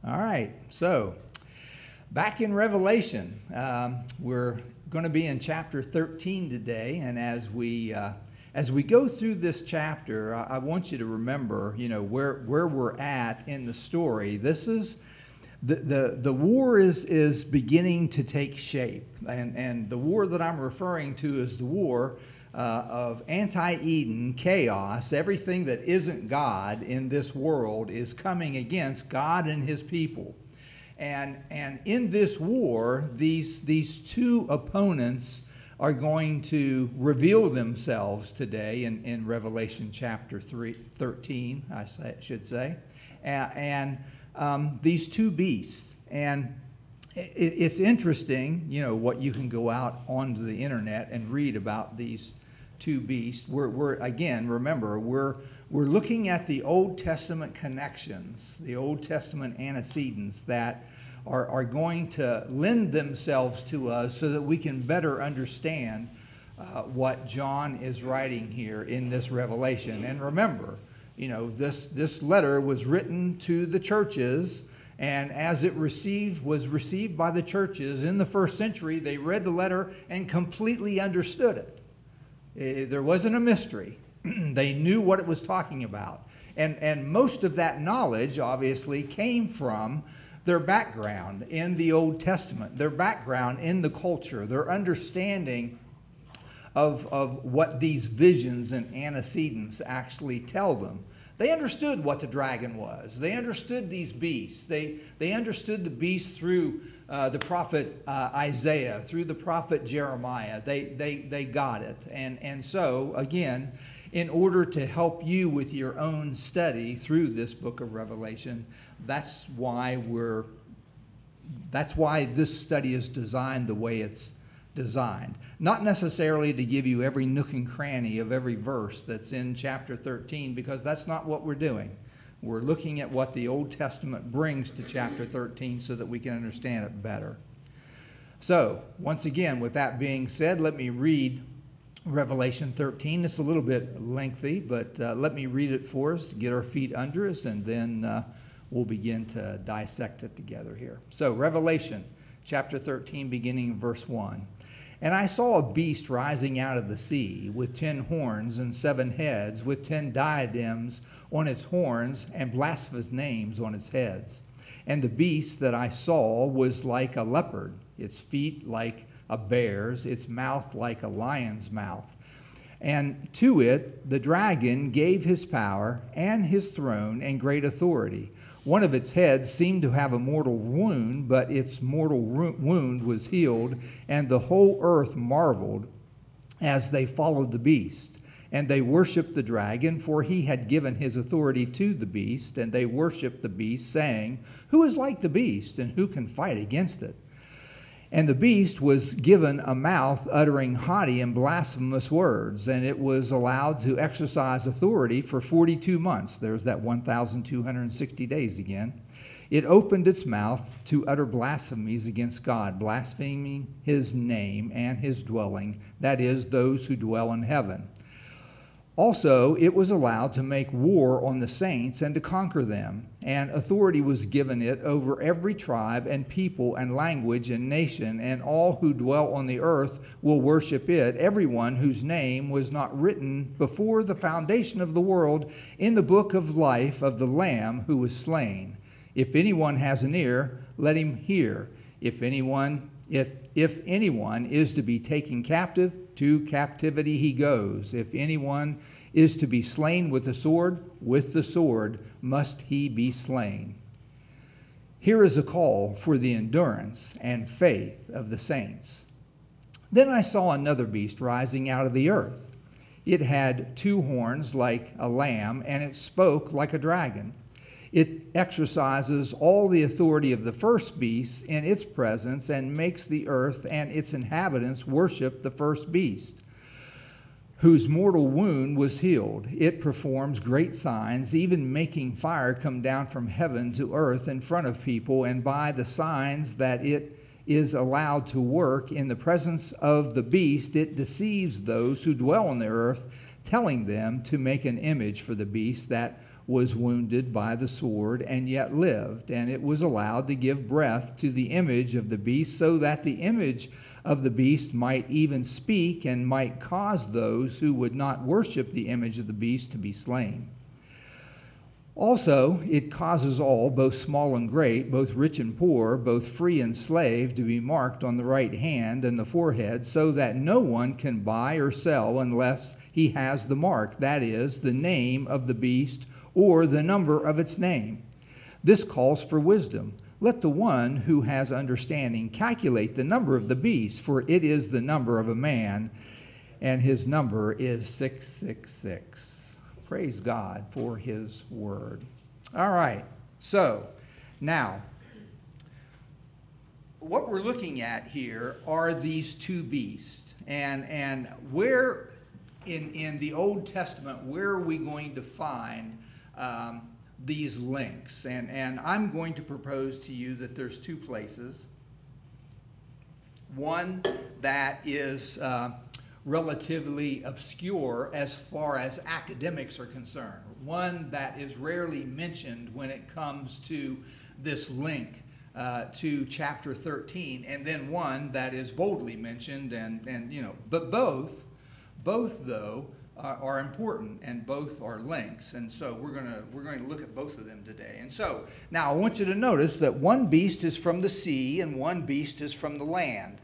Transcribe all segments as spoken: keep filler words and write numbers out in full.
All right, so back in Revelation, um, we're going to be in chapter thirteen today, and as we uh, as we go through this chapter, I, I want you to remember, you know, where where we're at in the story. This is the the, the war is is beginning to take shape, and and the war that I'm referring to is the war Uh, of anti-Eden chaos. Everything that isn't God in this world is coming against God and his people. And and in this war, these, these two opponents are going to reveal themselves today in, in Revelation chapter three, thirteen, I say, should say. And, and um, these two beasts. And it, it's interesting, you know, what you can go out onto the internet and read about these two beasts. We're, we're again, remember, we're we're looking at the Old Testament connections, the Old Testament antecedents that are, are going to lend themselves to us so that we can better understand uh, what John is writing here in this Revelation. And remember, you know, this this letter was written to the churches, and as it received was received by the churches in the first century, they read the letter and completely understood it. There wasn't a mystery. They knew what it was talking about. And, and most of that knowledge, obviously, came from their background in the Old Testament, their background in the culture, their understanding of, of what these visions and antecedents actually tell them. They understood what the dragon was. They understood these beasts. They, they understood the beasts through Uh, the prophet uh, Isaiah, through the prophet Jeremiah. They, they, they got it. And, and so, again, in order to help you with your own study through this book of Revelation, that's why we're, that's why this study is designed the way it's designed. Not necessarily to give you every nook and cranny of every verse that's in chapter thirteen, because that's not what we're doing. We're looking at what the Old Testament brings to chapter thirteen so that we can understand it better. So, once again, with that being said, let me read Revelation thirteen. It's a little bit lengthy, but uh, let me read it for us to get our feet under us, and then uh, we'll begin to dissect it together here. So, Revelation chapter thirteen, beginning in verse one. And I saw a beast rising out of the sea with ten horns and seven heads, with ten diadems on its horns and blasphemous names on its heads. And the beast that I saw was like a leopard, its feet like a bear's, its mouth like a lion's mouth. And to it the dragon gave his power and his throne and great authority. One of its heads seemed to have a mortal wound, but its mortal wound was healed, and the whole earth marveled as they followed the beast. And they worshipped the dragon, for he had given his authority to the beast, and they worshipped the beast, saying, Who is like the beast, and who can fight against it? And the beast was given a mouth uttering haughty and blasphemous words, and it was allowed to exercise authority for forty-two months. There's that one thousand two hundred sixty days again. It opened its mouth to utter blasphemies against God, blaspheming his name and his dwelling, that is, those who dwell in heaven. Also, it was allowed to make war on the saints and to conquer them, and authority was given it over every tribe and people and language and nation, and all who dwell on the earth will worship it, everyone whose name was not written before the foundation of the world in the book of life of the Lamb who was slain. If anyone has an ear, let him hear. If anyone, if, if anyone is to be taken captive, to captivity he goes. If anyone is to be slain with the sword, with the sword must he be slain. Here is a call for the endurance and faith of the saints. Then I saw another beast rising out of the earth. It had two horns like a lamb, and it spoke like a dragon. It exercises all the authority of the first beast in its presence and makes the earth and its inhabitants worship the first beast, whose mortal wound was healed. It performs great signs, even making fire come down from heaven to earth in front of people, and by the signs that it is allowed to work in the presence of the beast, it deceives those who dwell on the earth, telling them to make an image for the beast that was wounded by the sword and yet lived, and it was allowed to give breath to the image of the beast, so that the image of the beast might even speak and might cause those who would not worship the image of the beast to be slain. Also, it causes all, both small and great, both rich and poor, both free and slave, to be marked on the right hand and the forehead, so that no one can buy or sell unless he has the mark, that is, the name of the beast or the number of its name. This calls for wisdom. Let the one who has understanding calculate the number of the beast, for it is the number of a man, and his number is six six six. Praise God for his word. All right, so now, what we're looking at here are these two beasts. And, and where in, in the Old Testament, where are we going to find um, these links? And, and I'm going to propose to you that there's two places. One that is uh, relatively obscure as far as academics are concerned. One that is rarely mentioned when it comes to this link uh, to chapter thirteen, and then one that is boldly mentioned, and, and you know, but both, both though, are, are important, and both are links, and so we're gonna we're going to look at both of them today. And so now I want you to notice that one beast is from the sea and one beast is from the land.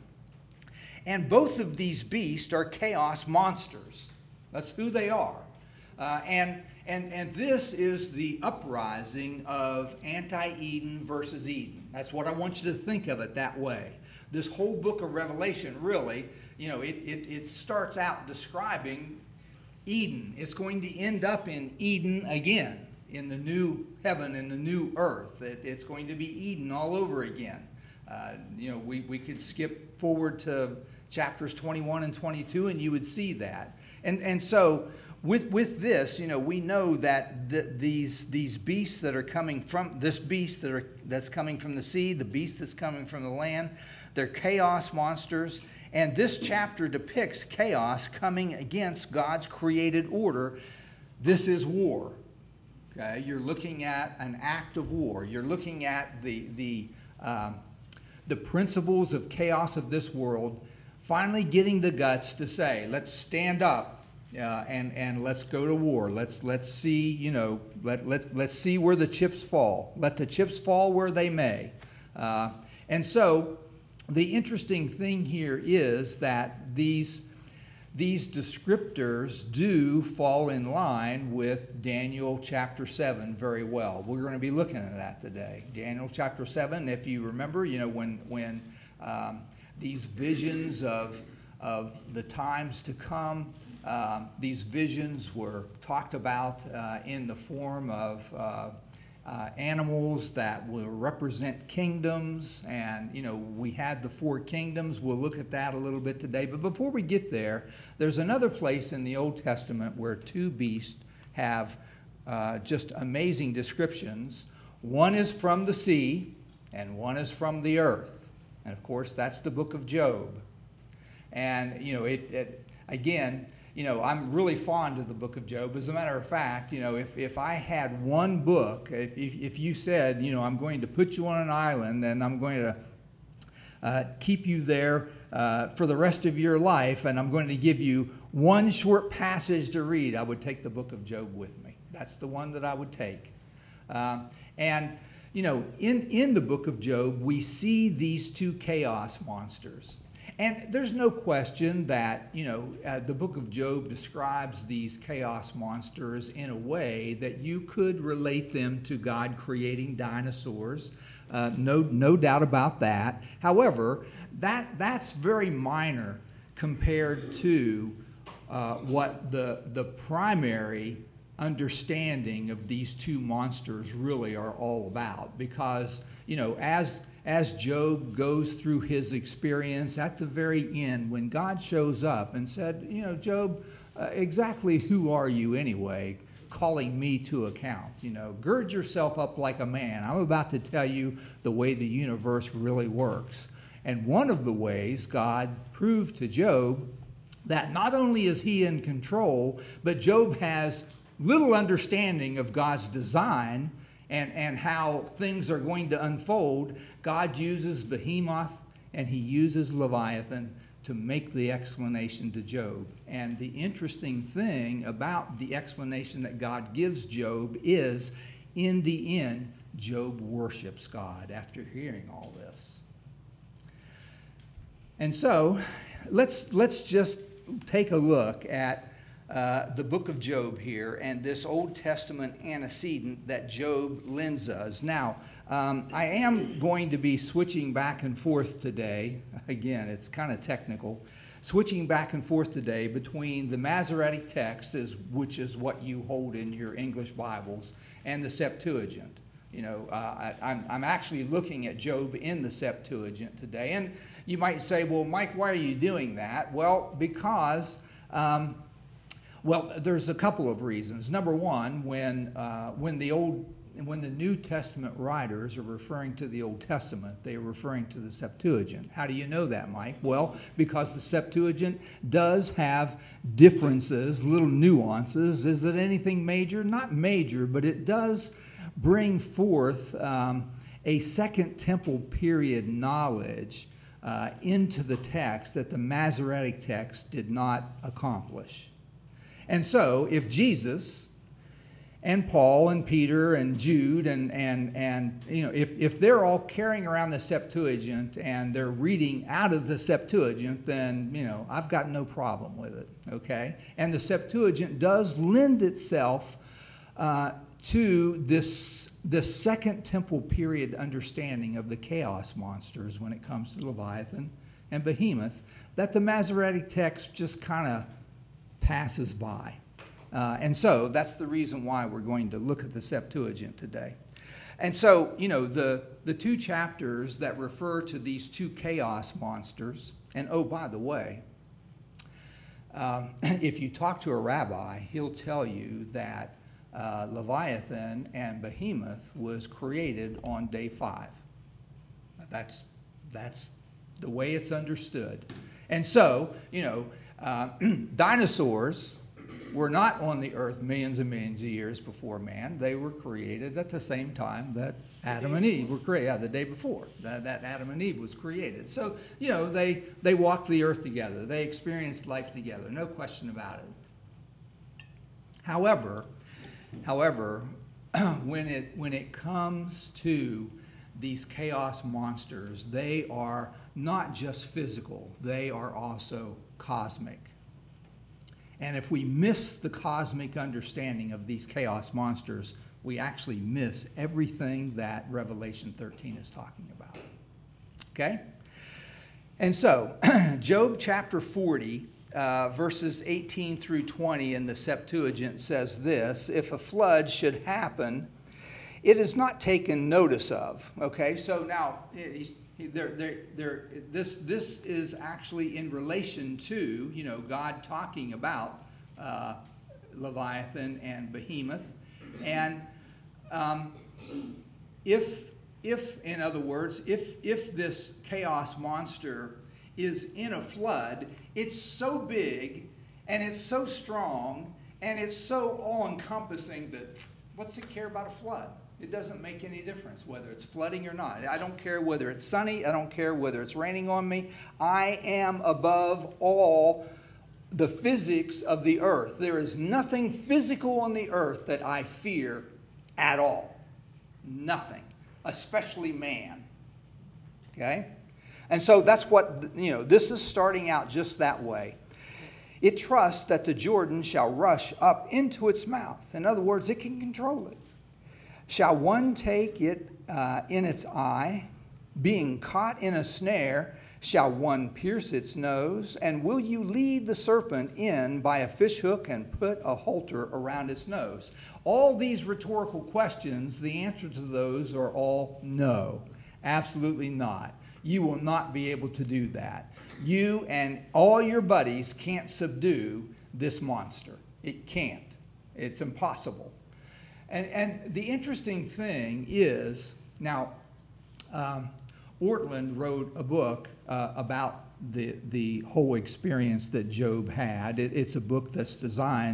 And both of these beasts are chaos monsters. That's who they are. Uh, and, and, and this is the uprising of anti-Eden versus Eden. That's what I want you to think of it that way. This whole book of Revelation, really, you know, it, it, it starts out describing Eden. It's going to end up in Eden again, in the new heaven and the new earth. It, it's going to be Eden all over again. Uh, you know, we, we could skip forward to chapters twenty-one and twenty-two, and you would see that. And and so with with this, you know, we know that the, these these beasts that are coming from this beast that are that's coming from the sea, the beast that's coming from the land, they're chaos monsters. And this chapter depicts chaos coming against God's created order. This is war. Okay, you're looking at an act of war. You're looking at the the um, the principles of chaos of this world finally getting the guts to say, let's stand up uh, and and let's go to war. Let's let's see, you know, let let let's see where the chips fall. Let the chips fall where they may. Uh, and so, the interesting thing here is that these these descriptors do fall in line with Daniel chapter seven very well. We're going to be looking at that today. Daniel chapter seven, if you remember, you know, when when um, these visions of of the times to come, um, these visions were talked about uh, in the form of uh, uh, animals that will represent kingdoms, and you know, we had the four kingdoms. We'll look at that a little bit today. But before we get there, there's another place in the Old Testament where two beasts have uh, just amazing descriptions. One is from the sea, and one is from the earth. And of course, that's the book of Job. And you know, it, it again, you know, I'm really fond of the book of Job. As a matter of fact, you know, if, if I had one book, if, if if you said, you know, I'm going to put you on an island and I'm going to uh, keep you there uh, for the rest of your life, and I'm going to give you one short passage to read, I would take the book of Job with me. That's the one that I would take. Uh, and, you know, in, in the book of Job, we see these two chaos monsters. And there's no question that, you know, uh, the book of Job describes these chaos monsters in a way that you could relate them to God creating dinosaurs. Uh, no, no doubt about that. However, that that's very minor compared to uh, what the the primary understanding of these two monsters really are all about. Because, you know, as As Job goes through his experience at the very end, when God shows up and said, you know, Job, uh, exactly who are you anyway, calling me to account? You know, gird yourself up like a man. I'm about to tell you the way the universe really works. And one of the ways God proved to Job that not only is he in control, but Job has little understanding of God's design and, and how things are going to unfold, God uses Behemoth and he uses Leviathan to make the explanation to Job. And the interesting thing about the explanation that God gives Job is, in the end, Job worships God after hearing all this. And so, let's, let's just take a look at uh, the book of Job here and this Old Testament antecedent that Job lends us. Now, Um, I am going to be switching back and forth today. Again, it's kind of technical. Switching back and forth today between the Masoretic text, is, which is what you hold in your English Bibles, and the Septuagint. You know, uh, I, I'm, I'm actually looking at Job in the Septuagint today. And you might say, well, Mike, why are you doing that? Well, because, um, well, there's a couple of reasons. Number one, when, uh, when the old When the New Testament writers are referring to the Old Testament, they are referring to the Septuagint. How do you know that, Mike? Well, because the Septuagint does have differences, little nuances. Is it anything major? Not major, but it does bring forth um, a Second Temple period knowledge uh, into the text that the Masoretic text did not accomplish. And so, if Jesus and Paul and Peter and Jude and, and, and you know, if, if they're all carrying around the Septuagint and they're reading out of the Septuagint, then, you know, I've got no problem with it, okay? And the Septuagint does lend itself uh, to this, this Second Temple period understanding of the chaos monsters when it comes to Leviathan and Behemoth that the Masoretic text just kind of passes by. Uh, and so that's the reason why we're going to look at the Septuagint today. And so, you know, the, the two chapters that refer to these two chaos monsters, and oh, by the way, um, if you talk to a rabbi, he'll tell you that uh, Leviathan and Behemoth was created on day five. That's, that's the way it's understood. And so, you know, uh, dinosaurs were not on the earth millions and millions of years before man. They were created at the same time that Adam and Eve were created, yeah, the day before that, that Adam and Eve was created. So, you know, they, they walked the earth together. They experienced life together, no question about it. However, however, when it, when it comes to these chaos monsters, they are not just physical, they are also cosmic. And if we miss the cosmic understanding of these chaos monsters, we actually miss everything that Revelation thirteen is talking about. Okay? And so, Job chapter forty, uh, verses eighteen through twenty in the Septuagint says this: if a flood should happen, it is not taken notice of. Okay? So now, he's They're, they're, they're, this, this is actually in relation to, you know, God talking about uh, Leviathan and Behemoth. And um, if, if, in other words, if, if this chaos monster is in a flood, it's so big and it's so strong and it's so all-encompassing that what's it care about a flood? It doesn't make any difference whether it's flooding or not. I don't care whether it's sunny. I don't care whether it's raining on me. I am above all the physics of the earth. There is nothing physical on the earth that I fear at all. Nothing, especially man. Okay? And so that's what, you know, this is starting out just that way. It trusts that the Jordan shall rush up into its mouth. In other words, it can control it. Shall one take it uh, in its eye, being caught in a snare, shall one pierce its nose? And will you lead the serpent in by a fishhook and put a halter around its nose? All these rhetorical questions, the answer to those are all no, absolutely not. You will not be able to do that. You and all your buddies can't subdue this monster. It can't. It's impossible. And, and the interesting thing is, now, um, Ortlund wrote a book uh, about the, the whole experience that Job had. It, it's a book that's designed uh,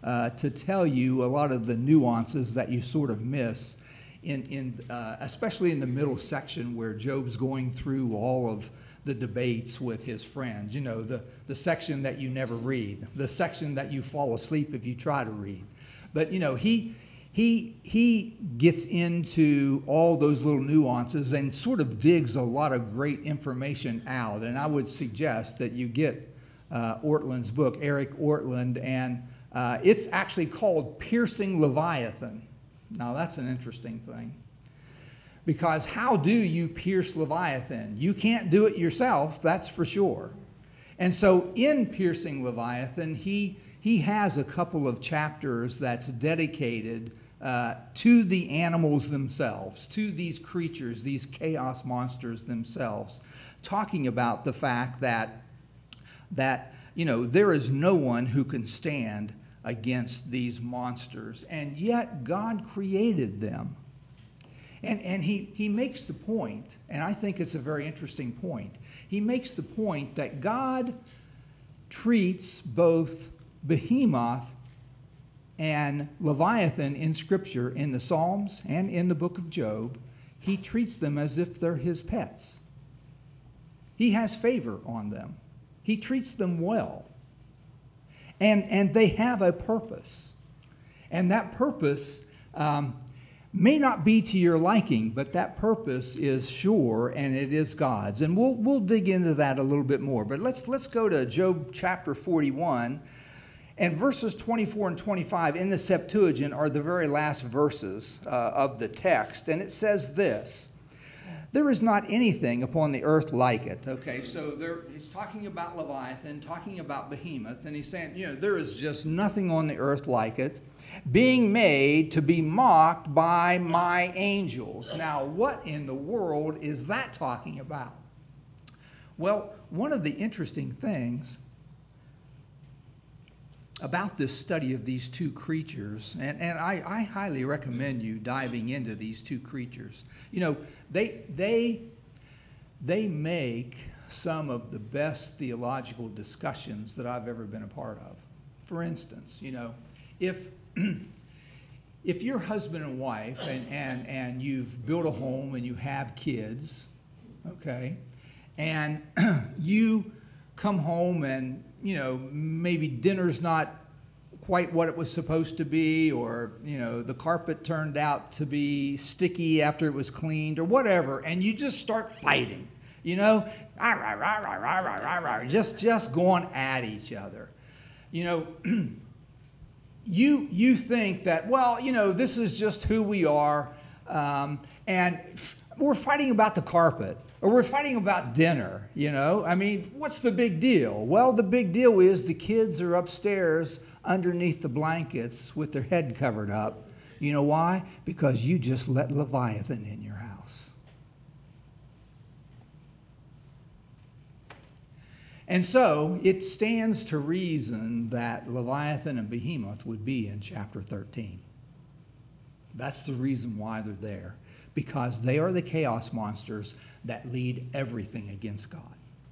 uh, to tell you a lot of the nuances that you sort of miss, in, in uh, especially in the middle section where Job's going through all of the debates with his friends. You know, the, the section that you never read, the section that you fall asleep if you try to read. But, you know, he... He, he gets into all those little nuances and sort of digs a lot of great information out. And I would suggest that you get uh, Ortlund's book, Eric Ortlund, and uh, it's actually called Piercing Leviathan. Now, that's an interesting thing. Because how do you pierce Leviathan? You can't do it yourself, that's for sure. And so in Piercing Leviathan, he, he has a couple of chapters that's dedicated Uh, to the animals themselves, to these creatures, these chaos monsters themselves, talking about the fact that, that you know, there is no one who can stand against these monsters, and yet God created them. And, and he, he makes the point, and I think it's a very interesting point, he makes the point that God treats both Behemoth and Leviathan in Scripture, in the Psalms and in the book of Job, he treats them as if they're his pets. He has favor on them. He treats them well. And, and they have a purpose. And that purpose um, may not be to your liking, but that purpose is sure, and it is God's. And we'll, we'll dig into that a little bit more. But let's, let's go to Job chapter forty-one. And verses twenty-four and twenty-five in the Septuagint are the very last verses uh, of the text. And it says this: there is not anything upon the earth like it. Okay, so there, he's talking about Leviathan, talking about Behemoth, and he's saying, you know, there is just nothing on the earth like it, being made to be mocked by my angels. Now, what in the world is that talking about? Well, one of the interesting things about this study of these two creatures, and, and I, I highly recommend you diving into these two creatures. You know, they, they, they make some of the best theological discussions that I've ever been a part of. For instance, you know, if, if you're husband and wife and, and, and you've built a home and you have kids, okay, and you come home and you know, maybe dinner's not quite what it was supposed to be, or, you know, the carpet turned out to be sticky after it was cleaned, or whatever, and you just start fighting, you know, rah, rah, rah, rah, rah, rah, rah, rah, just, just going at each other. You know, you, you think that, well, you know, this is just who we are, um, and we're fighting about the carpet. Or we're fighting about dinner, you know? I mean, what's the big deal? Well, the big deal is the kids are upstairs underneath the blankets with their head covered up. You know why? Because you just let Leviathan in your house. And so it stands to reason that Leviathan and Behemoth would be in chapter thirteen. That's the reason why they're there. Because they are the chaos monsters that lead everything against God.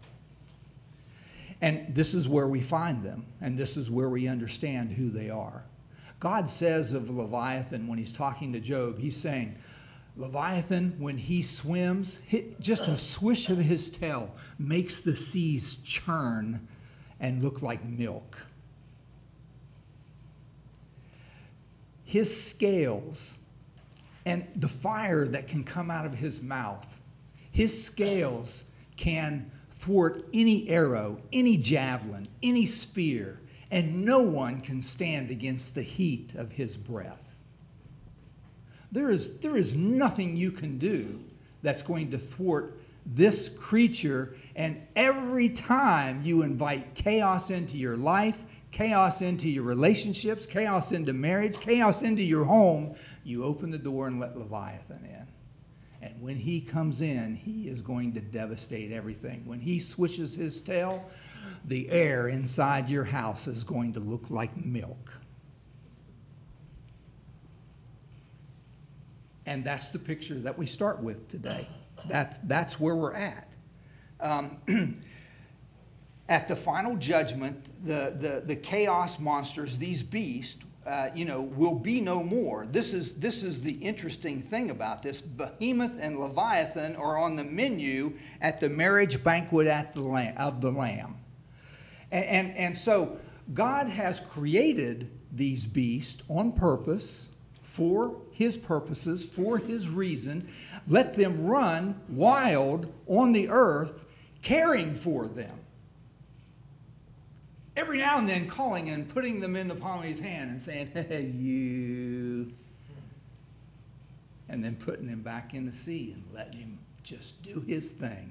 And this is where we find them, and this is where we understand who they are. God says of Leviathan when he's talking to Job, he's saying, Leviathan, when he swims, just a swish of his tail makes the seas churn and look like milk. His scales and the fire that can come out of his mouth, his scales can thwart any arrow, any javelin, any spear, and no one can stand against the heat of his breath. There is, there is nothing you can do that's going to thwart this creature, and every time you invite chaos into your life, chaos into your relationships, chaos into marriage, chaos into your home, you open the door and let Leviathan in. And when he comes in, he is going to devastate everything. When he swishes his tail, the air inside your house is going to look like milk. And that's the picture that we start with today. That, that's where we're at. Um, at the final judgment, the, the, the chaos monsters, these beasts, uh, you know, will be no more. This is, this is the interesting thing about this. Behemoth and Leviathan are on the menu at the marriage banquet at the lamb, of the Lamb. And, and, and so God has created these beasts on purpose, for his purposes, for his reason. Let them run wild on the earth, caring for them. Every now and then calling and putting them in the palm of his hand and saying, hey, you. And then putting them back in the sea and letting him just do his thing.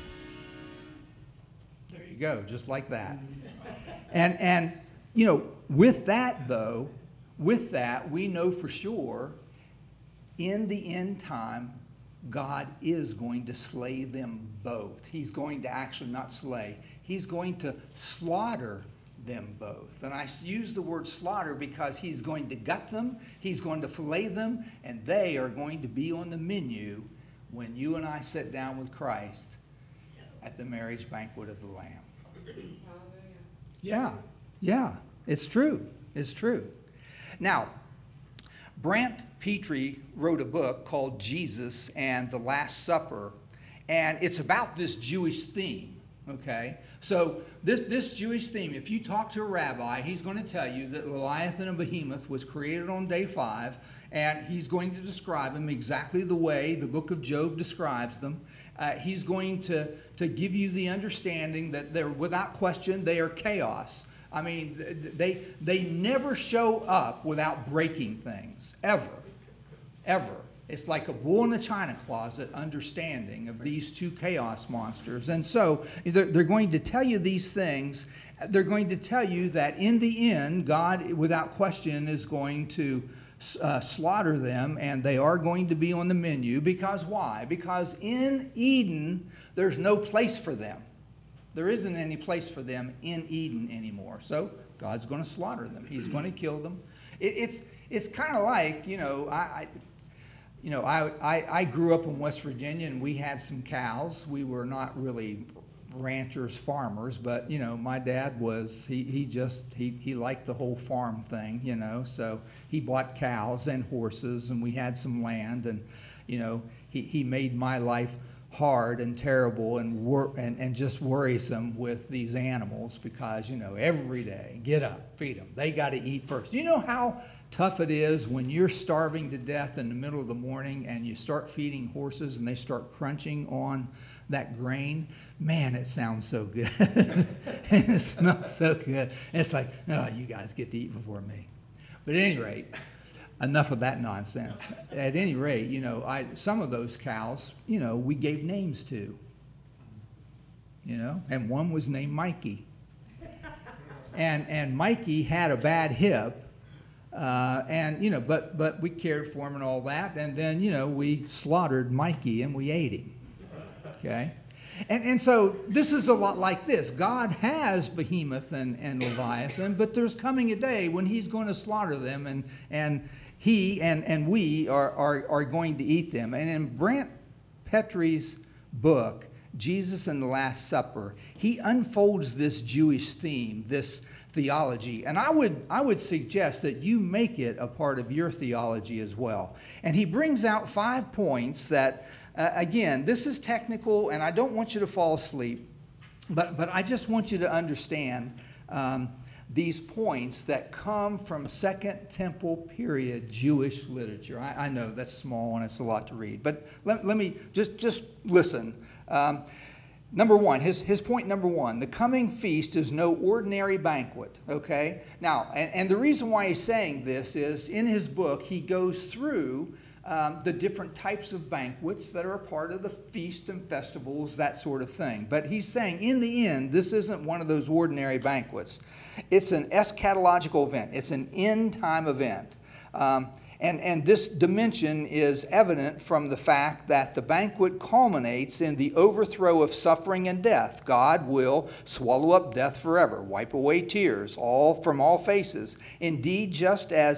There you go, just like that. And, and you know, with that, though, with that, we know for sure in the end time, God is going to slay them both. He's going to actually not slay. He's going to slaughter them both. And I use the word slaughter because he's going to gut them, he's going to fillet them, and they are going to be on the menu when you and I sit down with Christ at the marriage banquet of the Lamb. Yeah, yeah, it's true. It's true. Now, Brant Petrie wrote a book called Jesus and the Last Supper, and it's about this Jewish theme, okay? So this, this Jewish theme, if you talk to a rabbi, he's going to tell you that Leviathan and Behemoth was created on day five, and he's going to describe them exactly the way the book of Job describes them. Uh, he's going to, to give you the understanding that they're, without question, they are chaos. I mean, they, they never show up without breaking things, ever, ever. It's like a bull in a china closet understanding of these two chaos monsters. And so they're, they're going to tell you these things. They're going to tell you that in the end, God, without question, is going to uh, slaughter them, and they are going to be on the menu. Because why? Because in Eden, there's no place for them. There isn't any place for them in Eden anymore. So God's going to slaughter them. He's going to kill them. It, it's it's kind of like, you know, I, I you know I, I I grew up in West Virginia, and we had some cows. We were not really ranchers, farmers, but you know, my dad was he he just he he liked the whole farm thing, you know. So he bought cows and horses, and we had some land, and you know, he he made my life hard and terrible and, wor- and and just worrisome with these animals because, you know, every day, get up, feed them. They got to eat first. Do you know how tough it is when you're starving to death in the middle of the morning and you start feeding horses and they start crunching on that grain? Man, it sounds so good. And it smells so good. And it's like, no, you guys get to eat before me. But at any rate, enough of that nonsense. At any rate, you know, I some of those cows, you know, we gave names to. You know, and one was named Mikey. And and Mikey had a bad hip, uh, and you know, but but we cared for him and all that, and then you know we slaughtered Mikey and we ate him. Okay. And, and so this is a lot like this. God has Behemoth and, and Leviathan, but there's coming a day when he's going to slaughter them, and, and he and, and we are, are, are going to eat them. And in Brant Petrie's book, Jesus and the Last Supper, he unfolds this Jewish theme, this theology. And I would, I would suggest that you make it a part of your theology as well. And he brings out five points that Uh, again, this is technical, and I don't want you to fall asleep, but, but I just want you to understand um, these points that come from Second Temple period Jewish literature. I, I know that's small and it's a lot to read, but let, let me just, just listen. Um, number one, his, his point number one, the coming feast is no ordinary banquet, okay? Now, and, and the reason why he's saying this is in his book, he goes through Um, the different types of banquets that are a part of the feast and festivals, that sort of thing. But he's saying, in the end, this isn't one of those ordinary banquets. It's an eschatological event. It's an end-time event. Um, and, and this dimension is evident from the fact that the banquet culminates in the overthrow of suffering and death. God will swallow up death forever, wipe away tears all from all faces. Indeed, just as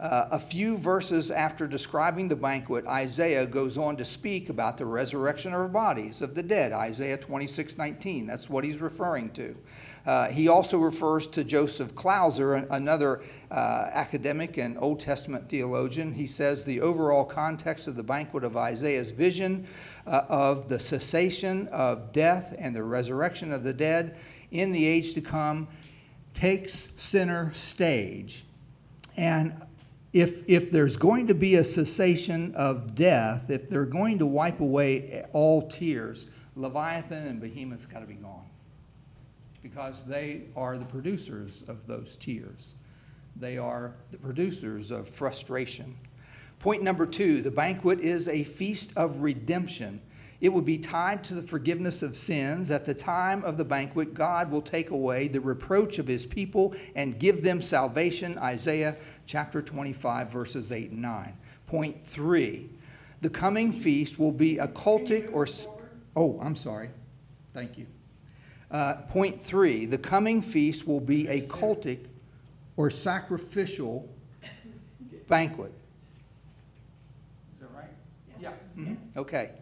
Uh, a few verses after describing the banquet, Isaiah goes on to speak about the resurrection of bodies of the dead, Isaiah twenty-six nineteen. That's what he's referring to. Uh, he also refers to Joseph Klauser, another uh, academic and Old Testament theologian. He says the overall context of the banquet of Isaiah's vision uh, of the cessation of death and the resurrection of the dead in the age to come takes center stage. And if, if there's going to be a cessation of death, if they're going to wipe away all tears, Leviathan and Behemoth's got to be gone, because they are the producers of those tears. They are the producers of frustration. Point number two, the banquet is a feast of redemption. It will be tied to the forgiveness of sins. At the time of the banquet, God will take away the reproach of his people and give them salvation. Isaiah chapter twenty-five, verses eight and nine. Point three, the coming feast will be a cultic or... Oh, I'm sorry. Thank you. Uh, point three, the coming feast will be a cultic or sacrificial banquet. Is that right? Yeah. Mm-hmm. Okay.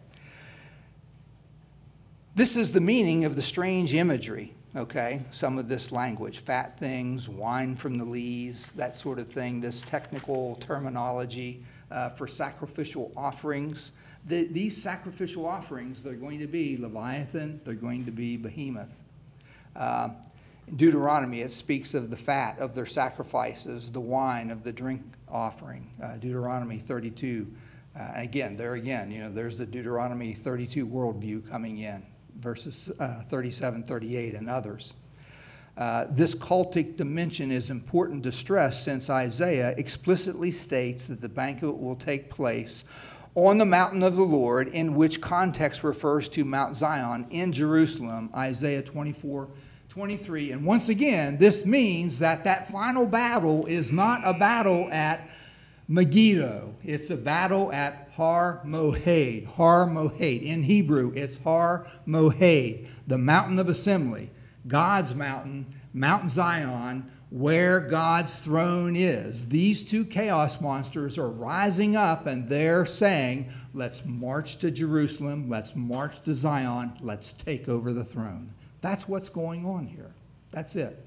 This is the meaning of the strange imagery, okay? Some of this language, fat things, wine from the lees, that sort of thing, this technical terminology uh, for sacrificial offerings. The, these sacrificial offerings, they're going to be Leviathan, they're going to be Behemoth. Uh, in Deuteronomy, it speaks of the fat of their sacrifices, the wine of the drink offering. Uh, Deuteronomy thirty-two. Uh, again, there again, you know, there's the Deuteronomy thirty-two worldview coming in, verses uh, thirty-seven, thirty-eight, and others. Uh, this cultic dimension is important to stress since Isaiah explicitly states that the banquet will take place on the mountain of the Lord, in which context refers to Mount Zion in Jerusalem, Isaiah twenty-four, twenty-three. And once again, this means that that final battle is not a battle at Megiddo. It's a battle at Har Mohed. Har Mohed. In Hebrew, it's Har Mohed, the mountain of assembly, God's mountain, Mount Zion, where God's throne is. These two chaos monsters are rising up, and they're saying, let's march to Jerusalem, let's march to Zion, let's take over the throne. That's what's going on here. That's it.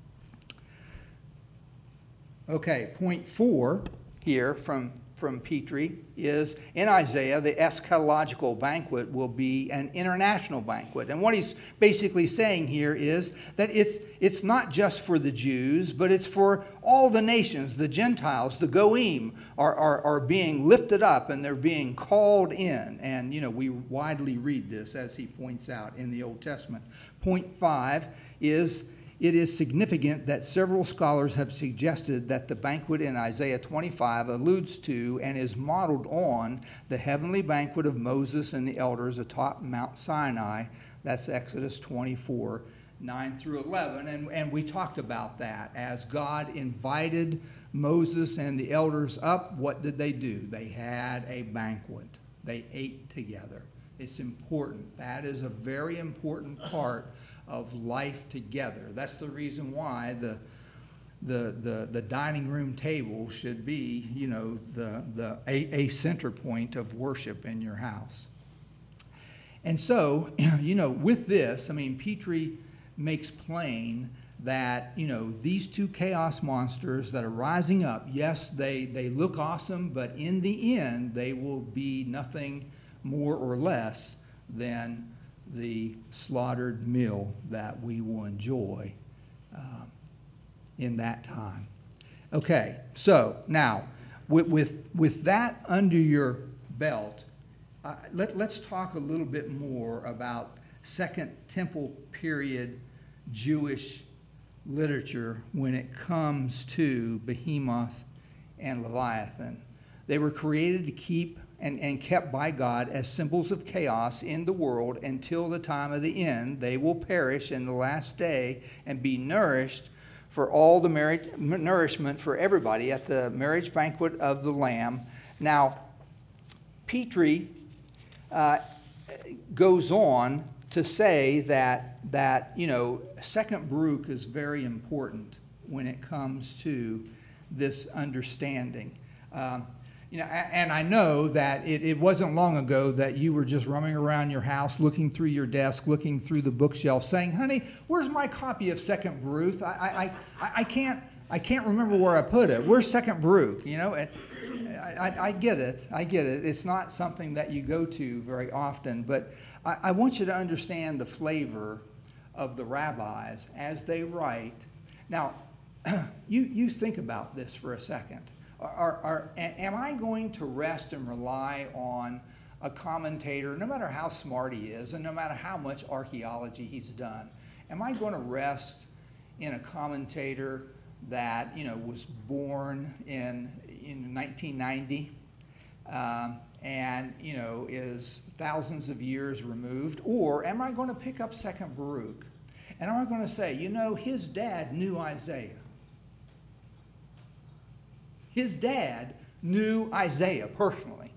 Okay, point four here from, from Petrie is, in Isaiah, the eschatological banquet will be an international banquet. And what he's basically saying here is that it's, it's not just for the Jews, but it's for all the nations. The Gentiles, the Goim, are, are, are being lifted up and they're being called in. And, you know, we widely read this, as he points out, in the Old Testament. Point five is, it is significant that several scholars have suggested that the banquet in Isaiah twenty-five alludes to and is modeled on the heavenly banquet of Moses and the elders atop Mount Sinai. That's Exodus twenty-four, nine through eleven. And, and we talked about that. As God invited Moses and the elders up, what did they do? They had a banquet. They ate together. It's important. That is a very important part of life together. That's the reason why the the the, the dining room table should be, you know, the the a, a center point of worship in your house. And so, you know, with this, I mean, Petrie makes plain that, you know, these two chaos monsters that are rising up, yes, they they look awesome, but in the end, they will be nothing more or less than the slaughtered meal that we will enjoy uh, in that time. Okay, so now with with, with that under your belt, uh, let, let's talk a little bit more about Second Temple period Jewish literature when it comes to Behemoth and Leviathan. They were created to keep And, and kept by God as symbols of chaos in the world until the time of the end. They will perish in the last day and be nourished for all the marriage, nourishment for everybody at the marriage banquet of the Lamb. Now, Petrie uh, goes on to say that, that, you know, Second Baruch is very important when it comes to this understanding. Um, you know, a- and I know that it, it wasn't long ago that you were just roaming around your house, looking through your desk, looking through the bookshelf, saying, "Honey, where's my copy of Second Baruch? I, I, I, I can't, I can't remember where I put it. Where's Second Baruch?" You know, and I, I, I get it. I get it. It's not something that you go to very often, but I, I want you to understand the flavor of the rabbis as they write. Now, you you think about this for a second. Are, are, am I going to rest and rely on a commentator, no matter how smart he is and no matter how much archaeology he's done? Am I going to rest in a commentator that, you know, was born in, in nineteen ninety um, and, you know, is thousands of years removed? Or am I going to pick up Second Baruch? And am I going to say, you know, his dad knew Isaiah? His dad knew Isaiah personally.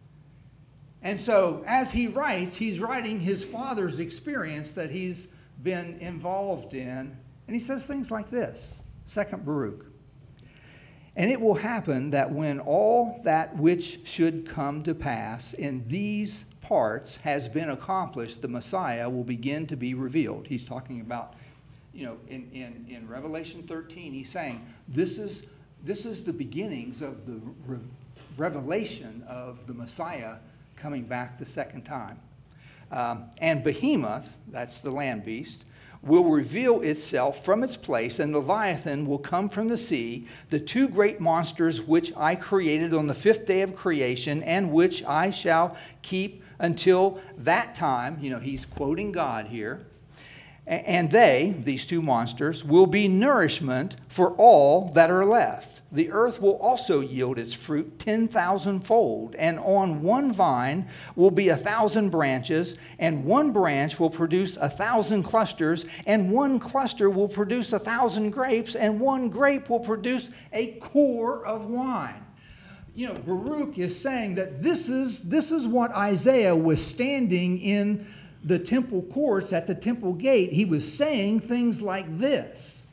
And so as he writes, he's writing his father's experience that he's been involved in. And he says things like this, Second Baruch. "And it will happen that when all that which should come to pass in these parts has been accomplished, the Messiah will begin to be revealed." He's talking about, you know, in, in, in Revelation thirteen, he's saying, this is This is the beginnings of the re- revelation of the Messiah coming back the second time. Um, and Behemoth, that's the land beast, will reveal itself from its place, and Leviathan will come from the sea, the two great monsters which I created on the fifth day of creation, and which I shall keep until that time. You know, he's quoting God here. And they, these two monsters, will be nourishment for all that are left. The earth will also yield its fruit ten thousand fold, and on one vine will be a thousand branches, and one branch will produce a thousand clusters, and one cluster will produce a thousand grapes, and one grape will produce a core of wine. You know, Baruch is saying that this is, this is what Isaiah was standing in the temple courts at the temple gate. He was saying things like this.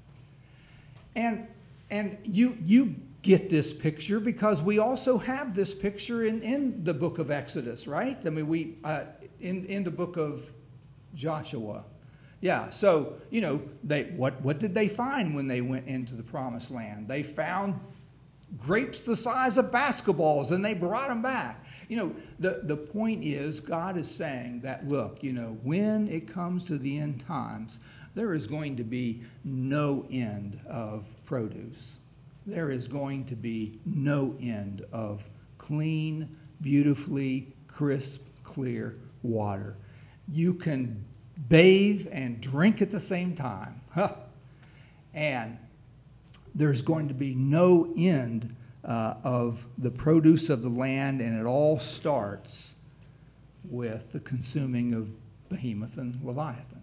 And and you you get this picture because we also have this picture in, in the book of Exodus, right? I mean, we uh, in, in the book of Joshua. Yeah, so, you know, they what, what did they find when they went into the promised land? They found grapes the size of basketballs, and they brought them back. You know, the, the point is, God is saying that, look, you know, when it comes to the end times, there is going to be no end of produce. There is going to be no end of clean, beautifully crisp, clear water. You can bathe and drink at the same time. Huh. And there's going to be no end Uh, of the produce of the land, and it all starts with the consuming of Behemoth and Leviathan.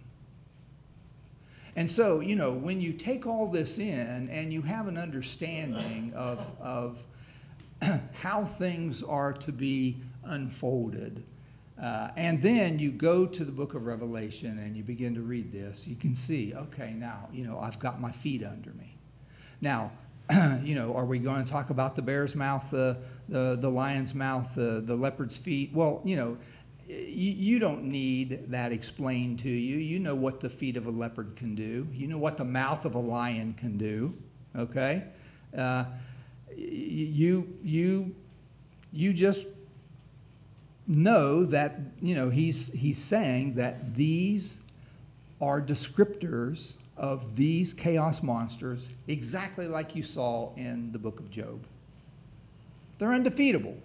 And so, you know, when you take all this in and you have an understanding of, of how things are to be unfolded, uh, and then you go to the book of Revelation and you begin to read this, you can see, okay, now, you know, I've got my feet under me. Now, you know, are we going to talk about the bear's mouth, the the, the lion's mouth, the, the leopard's feet? Well, you know, you, you don't need that explained to you. You know what the feet of a leopard can do. You know what the mouth of a lion can do. Okay, uh, you you you just know that, you know, he's he's saying that these are descriptors of these chaos monsters, exactly like you saw in the book of Job. They're undefeatable.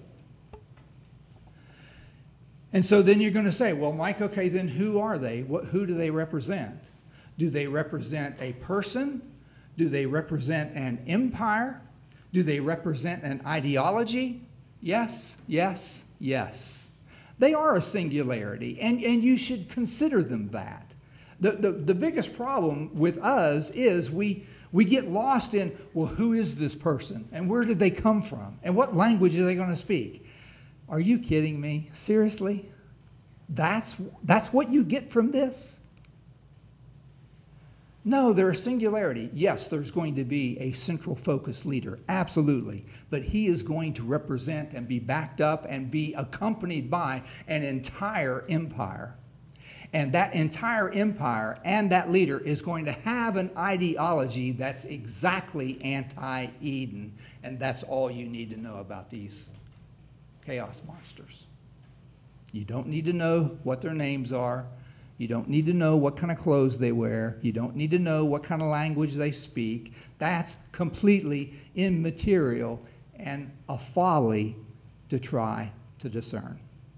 And so then you're going to say, well, Mike, okay, then who are they? What, who do they represent? Do they represent a person? Do they represent an empire? Do they represent an ideology? Yes, yes, yes. They are a singularity, and, and you should consider them that. The, the, the biggest problem with us is we, we get lost in, well, who is this person? And where did they come from? And what language are they going to speak? Are you kidding me? Seriously? That's, that's what you get from this? No, they're a singularity. Yes, there's going to be a central focus leader, absolutely. But he is going to represent and be backed up and be accompanied by an entire empire. And that entire empire and that leader is going to have an ideology that's exactly anti-Eden. And that's all you need to know about these chaos monsters. You don't need to know what their names are. You don't need to know what kind of clothes they wear. You don't need to know what kind of language they speak. That's completely immaterial and a folly to try to discern.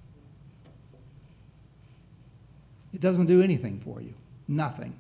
It doesn't do anything for you. Nothing.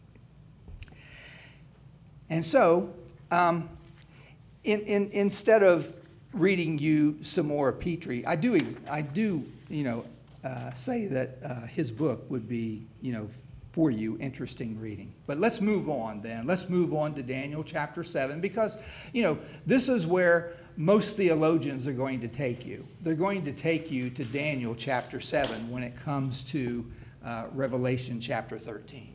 And so, um, in, in, instead of reading you some more of Petrie, I do, I do, you know, Uh, say that uh, his book would be, you know, for you, interesting reading. But let's move on then. Let's move on to Daniel chapter seven, because, you know, this is where most theologians are going to take you. They're going to take you to Daniel chapter seven when it comes to uh, Revelation chapter thirteen.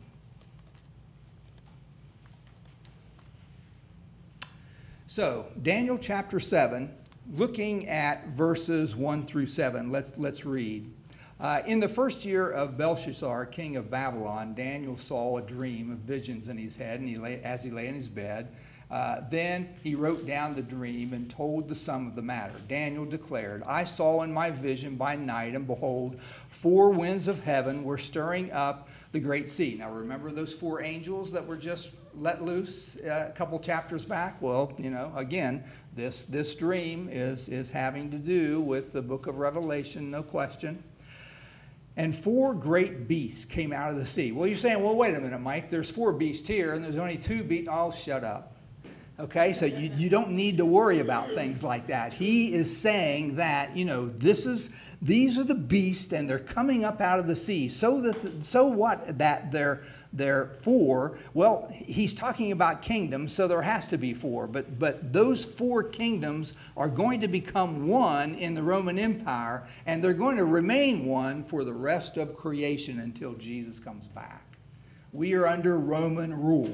So, Daniel chapter seven, looking at verses one through seven, let's, let's read. Uh, in the first year of Belshazzar, king of Babylon, Daniel saw a dream of visions in his head, and he lay, as he lay in his bed. Uh, then he wrote down the dream and told the sum of the matter. Daniel declared, I saw in my vision by night, and behold, four winds of heaven were stirring up the great sea. Now remember those four angels that were just let loose uh, a couple chapters back? Well, you know, again, this, this dream is, is having to do with the book of Revelation, no question. And four great beasts came out of the sea. Well, you're saying, well, wait a minute, Mike. There's four beasts here, and there's only two beasts. Oh, shut up. Okay, so you, you don't need to worry about things like that. He is saying that, you know, this is these are the beasts, and they're coming up out of the sea. So that so what that they're they're four? Well, he's talking about kingdoms, so there has to be four. But but those four kingdoms are going to become one in the Roman Empire, and they're going to remain one for the rest of creation until Jesus comes back. We are under Roman rule.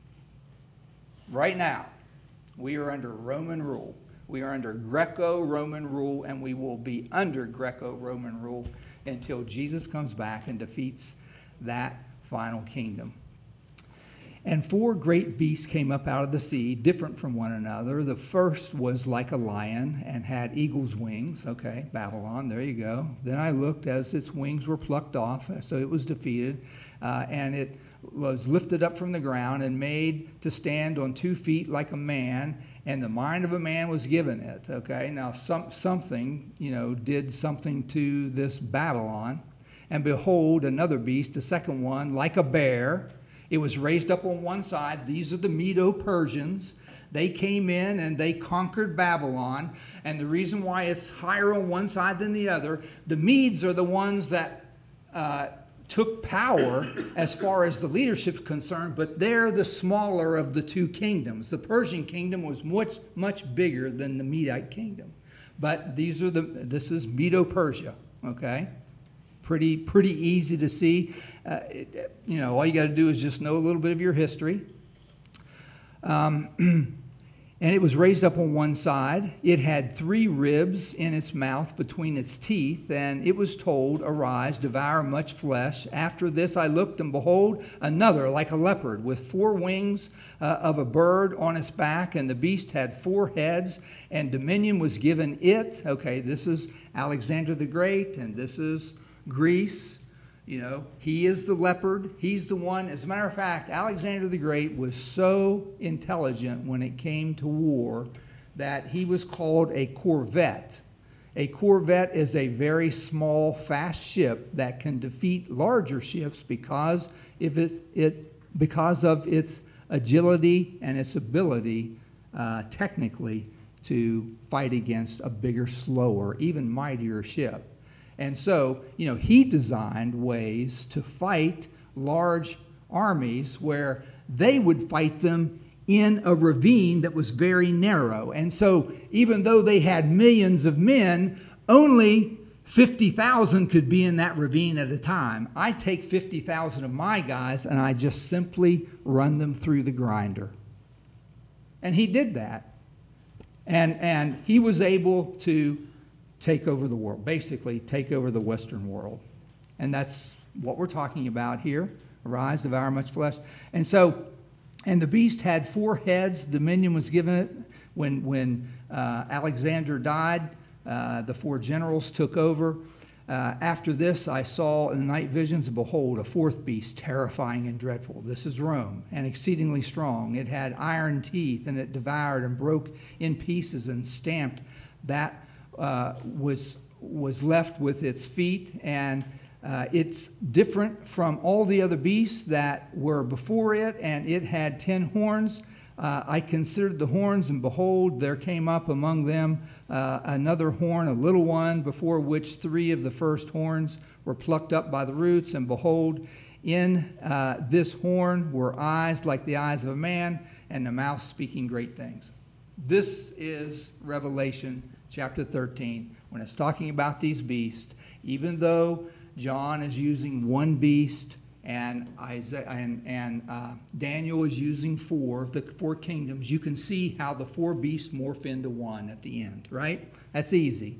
Right now, we are under Roman rule. We are under Greco-Roman rule, and we will be under Greco-Roman rule until Jesus comes back and defeats that final kingdom. And four great beasts came up out of the sea, different from one another. The first was like a lion and had eagle's wings. Okay, Babylon, there you go. Then I looked as its wings were plucked off, so it was defeated, uh, and it was lifted up from the ground and made to stand on two feet like a man, and the mind of a man was given it. Okay, now some, something, you know, did something to this Babylon. And behold, another beast, the second one, like a bear. It was raised up on one side. These are the Medo-Persians. They came in and they conquered Babylon. And the reason why it's higher on one side than the other, the Medes are the ones that uh, took power as far as the leadership's concerned, but they're the smaller of the two kingdoms. The Persian kingdom was much, much bigger than the Medite kingdom. But these are the, this is Medo-Persia, okay? Pretty, pretty easy to see. Uh, it, you know, all you got to do is just know a little bit of your history. Um, and it was raised up on one side. It had three ribs in its mouth between its teeth, and it was told, arise, devour much flesh. After this I looked, and behold, another like a leopard, with four wings uh, of a bird on its back, and the beast had four heads, and dominion was given it. Okay, this is Alexander the Great, and this is Greece. You know, he is the leopard. He's the one. As a matter of fact, Alexander the Great was so intelligent when it came to war that he was called a corvette. A corvette is a very small, fast ship that can defeat larger ships because if it, it because of its agility and its ability, uh, technically, to fight against a bigger, slower, even mightier ship. And so, you know, he designed ways to fight large armies where they would fight them in a ravine that was very narrow. And so, even though they had millions of men, only fifty thousand could be in that ravine at a time. I take fifty thousand of my guys and I just simply run them through the grinder. And he did that. And, and he was able to take over the world, basically take over the Western world. And that's what we're talking about here. Arise, devour much flesh. And so, and the beast had four heads. Dominion was given it. When, when uh, Alexander died, uh, the four generals took over. Uh, after this, I saw in the night visions, behold, a fourth beast, terrifying and dreadful. This is Rome, and exceedingly strong. It had iron teeth, and it devoured and broke in pieces and stamped that uh, was, was left with its feet. And uh, it's different from all the other beasts that were before it, and it had ten horns. Uh, I considered the horns, and behold, there came up among them uh, another horn, a little one, before which three of the first horns were plucked up by the roots. And behold, in uh, this horn were eyes like the eyes of a man, and a mouth speaking great things. This is Revelation chapter thirteen. When it's talking about these beasts, even though John is using one beast, and Isaiah and, and uh, Daniel is using four, the four kingdoms, you can see how the four beasts morph into one at the end, right? That's easy.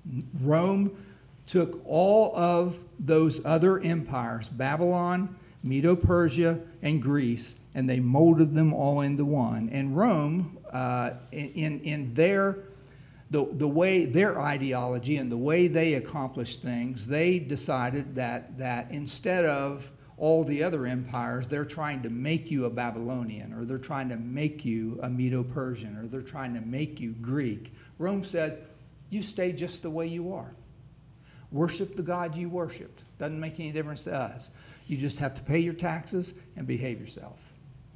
Rome took all of those other empires, Babylon, Medo-Persia, and Greece, and they molded them all into one. And Rome, uh, in, in their The, the way their ideology and the way they accomplished things, they decided that, that instead of all the other empires, they're trying to make you a Babylonian, or they're trying to make you a Medo-Persian, or they're trying to make you Greek. Rome said, you stay just the way you are. Worship the God you worshiped. Doesn't make any difference to us. You just have to pay your taxes and behave yourself.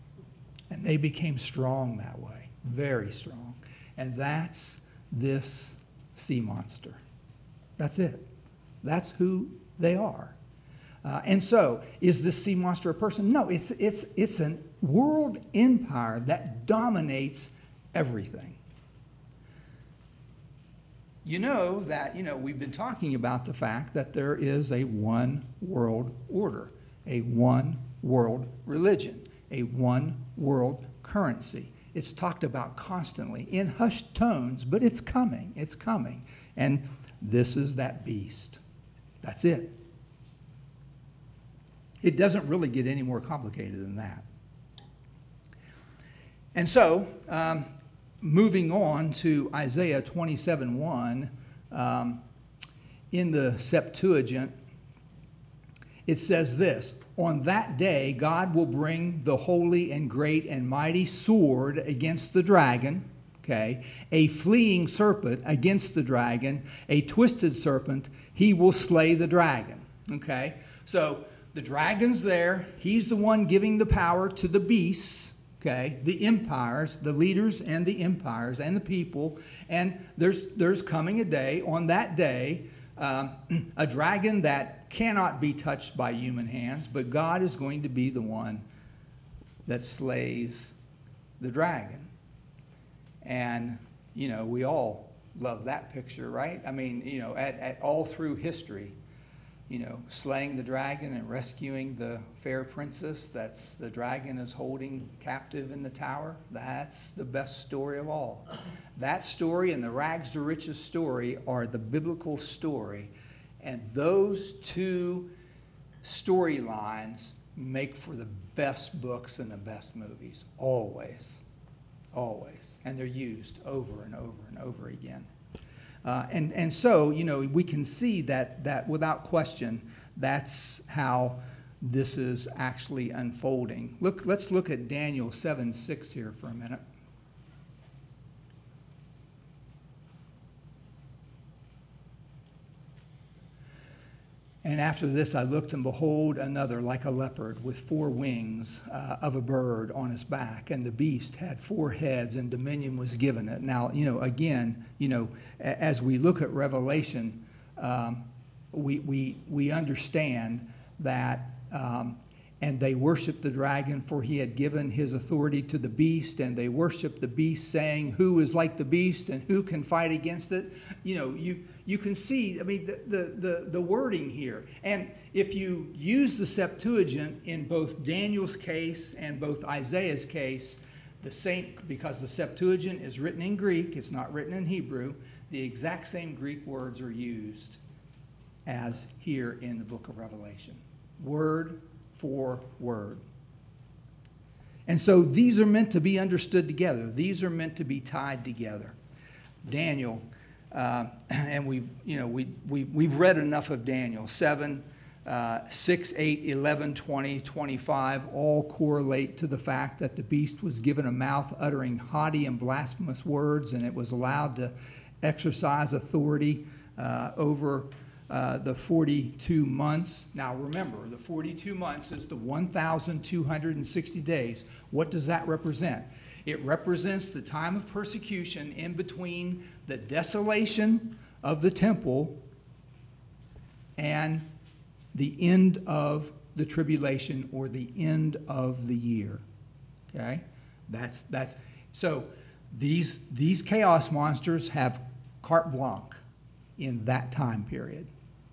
And they became strong that way, very strong. And that's this sea monster. That's it. That's who they are. Uh, and so, is this sea monster a person? No, it's, it's, it's a world empire that dominates everything. You know that, you know, we've been talking about the fact that there is a one world order, a one world religion, a one world currency. It's talked about constantly in hushed tones, but it's coming, it's coming. And this is that beast. That's it. It doesn't really get any more complicated than that. And so, um, moving on to Isaiah twenty-seven one, um, in the Septuagint, it says this: on that day, God will bring the holy and great and mighty sword against the dragon, okay, a fleeing serpent against the dragon, a twisted serpent, he will slay the dragon, okay? So the dragon's there. He's the one giving the power to the beasts, okay, the empires, the leaders and the empires and the people. And there's, there's coming a day, on that day, um, a dragon that cannot be touched by human hands, but God is going to be the one that slays the dragon. And, you know, we all love that picture, right? I mean, you know, at, at all through history, you know, slaying the dragon and rescuing the fair princess that's the dragon is holding captive in the tower. That's the best story of all. That story and the rags to riches story are the biblical story. And those two storylines make for the best books and the best movies. Always. Always. And they're used over and over and over again. Uh, and, and so, you know, we can see that, that without question, that's how this is actually unfolding. Look, let's look at Daniel seven six here for a minute. And after this I looked, and behold, another like a leopard with four wings uh, of a bird on his back. And the beast had four heads, and dominion was given it. Now, you know, again, you know, as we look at Revelation, um, we, we, we understand that um, and they worshiped the dragon, for he had given his authority to the beast, and they worshiped the beast, saying, who is like the beast, and who can fight against it? You know, you you can see, I mean, the, the, the, the wording here. And if you use the Septuagint in both Daniel's case and both Isaiah's case, the same, because the Septuagint is written in Greek, it's not written in Hebrew, the exact same Greek words are used as here in the book of Revelation. Word for word. And so these are meant to be understood together. These are meant to be tied together. Daniel, uh, and we've, you know, we, we, we've read enough of Daniel. seven, uh, six, eight, eleven, twenty, twenty-five all correlate to the fact that the beast was given a mouth uttering haughty and blasphemous words, and it was allowed to exercise authority uh, over Uh, the forty-two months. Now remember, the forty-two months is the one thousand two hundred sixty days. What does that represent? It represents the time of persecution in between the desolation of the temple and the end of the tribulation, or the end of the year. Okay? That's that's so these these chaos monsters have carte blanche in that time period.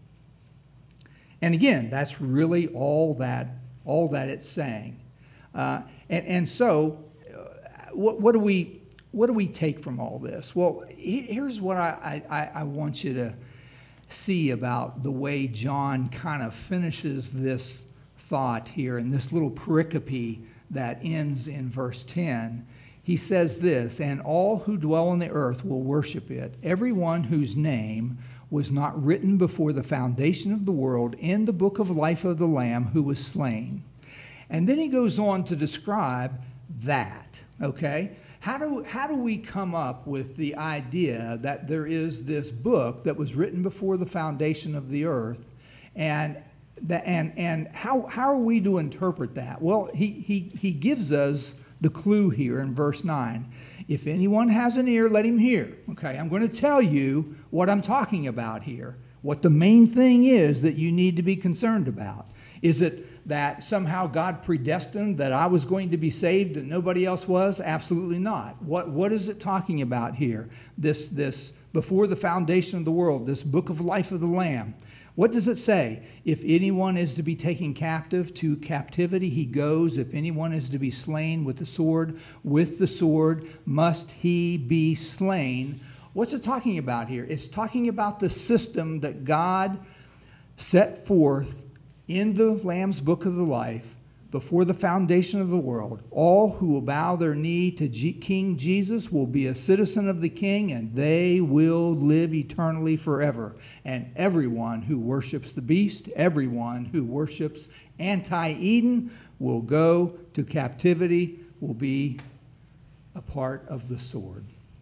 And again, that's really all that all that it's saying. Uh, and, and so, uh, what, what do we what do we take from all this? Well, he, here's what I, I, I want you to see about the way John kind of finishes this thought here in this little pericope that ends in verse ten. He says this, and all who dwell on the earth will worship it, everyone whose name was not written before the foundation of the world in the book of life of the Lamb who was slain. And then he goes on to describe that, okay? How do, how do we come up with the idea that there is this book that was written before the foundation of the earth, and that, and, and how, how are we to interpret that? Well, he, he, he gives us the clue here in verse nine. If anyone has an ear, let him hear. Okay, I'm going to tell you what I'm talking about here. What the main thing is that you need to be concerned about. Is it that somehow God predestined that I was going to be saved and nobody else was? Absolutely not. What, what is it talking about here? This, this before the foundation of the world, this book of life of the Lamb. What does it say? If anyone is to be taken captive, to captivity he goes. If anyone is to be slain with the sword, with the sword must he be slain. What's it talking about here? It's talking about the system that God set forth in the Lamb's book of the life before the foundation of the world. All who will bow their knee to G- King Jesus will be a citizen of the King, and they will live eternally forever. And everyone who worships the beast, everyone who worships anti-Eden, will go to captivity, will be a part of the sword.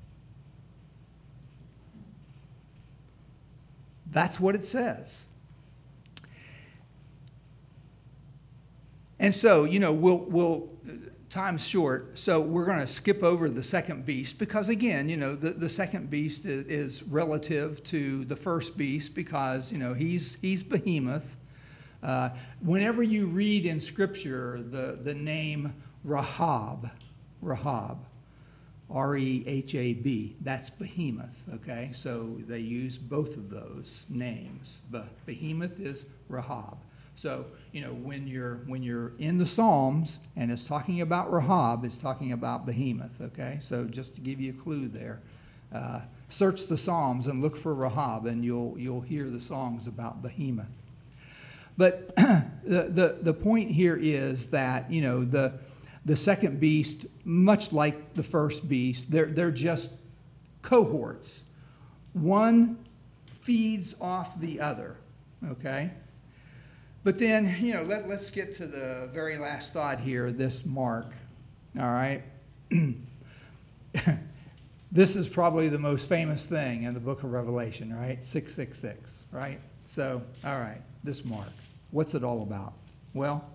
That's what it says. And so, you know, we'll, we'll time's short, so we're going to skip over the second beast because, again, you know, the, the second beast is, is relative to the first beast because, you know, he's he's Behemoth. Uh, whenever you read in Scripture the, the name Rahab, Rahab, R E H A B, that's Behemoth, okay? So they use both of those names. But Behemoth is Rahab. So, you know, when you're when you're in the Psalms and it's talking about Rahab, it's talking about Behemoth, okay? So just to give you a clue there, uh, search the Psalms and look for Rahab, and you'll you'll hear the songs about Behemoth. But the, the the point here is that, you know, the the second beast, much like the first beast, they're they're just cohorts. One feeds off the other, okay? But then, you know, let, let's get to the very last thought here, this mark, all right? This is probably the most famous thing in the book of Revelation, right? six six six, right? So, all right, this mark. What's it all about? Well,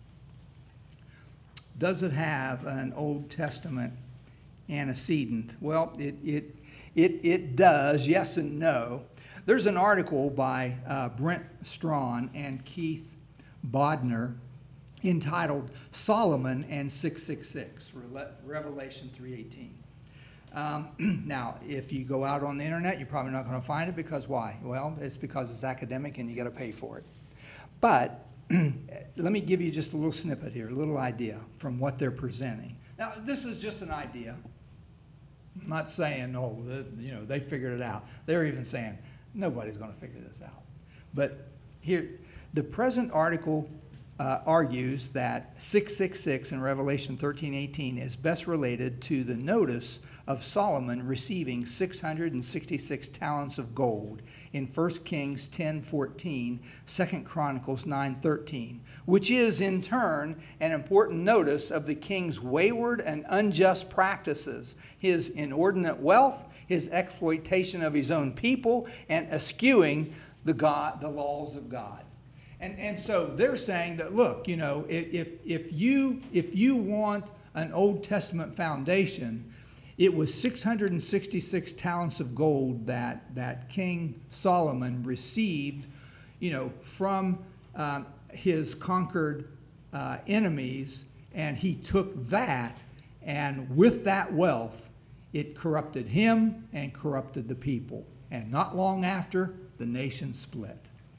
does it have an Old Testament antecedent? Well, it, it, it, it does, yes and no. There's an article by uh, Brent Strawn and Keith Bodner entitled Solomon and six six six, Revelation three eighteen. Um, now, if you go out on the internet, you're probably not going to find it, because why? Well, it's because it's academic and you got to pay for it. But let me give you just a little snippet here, a little idea from what they're presenting. Now, this is just an idea. I'm not saying, oh, the, you know, they figured it out. They're even saying, nobody's going to figure this out. But here, the present article uh, argues that six six six in Revelation thirteen eighteen is best related to the notice of Solomon receiving six hundred sixty-six talents of gold in First Kings ten fourteen, Second Chronicles nine thirteen, which is in turn an important notice of the king's wayward and unjust practices, his inordinate wealth, his exploitation of his own people, and eschewing the God, the laws of God. And, and so they're saying that, look, you know, if, if, you, if you want an Old Testament foundation, it was six hundred sixty-six talents of gold that, that King Solomon received, you know, from uh, his conquered uh, enemies, and he took that, and with that wealth, it corrupted him and corrupted the people. And not long after, the nation split.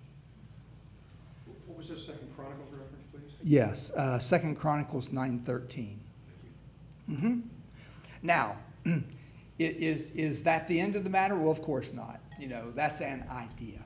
What was this Second Chronicles reference, please? Yes, uh, Second Chronicles nine thirteen. Mm-hmm. Now, is, is that the end of the matter? Well, of course not. You know, that's an idea.